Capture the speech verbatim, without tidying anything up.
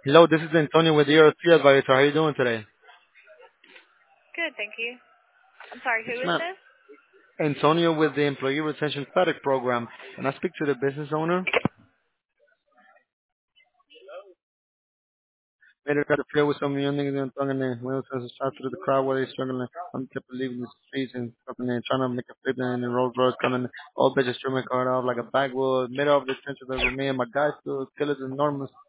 Hello, this is Antonio with the E R C Advisor. How are you doing today? Good, thank you. I'm sorry, Yes, who is ma'am. this? Antonio with the Employee Retention Credit Program. Can I speak to the business owner? Made it got to feel with some young niggas and talking there. We also shot through the crowd where they struggling. I'm kept leaving the streets and something there, trying to make a flip in the Rolls Royce coming. All bitches trimming my car off like a backwood. Middle of the trenches over me and my guy still killers enormous.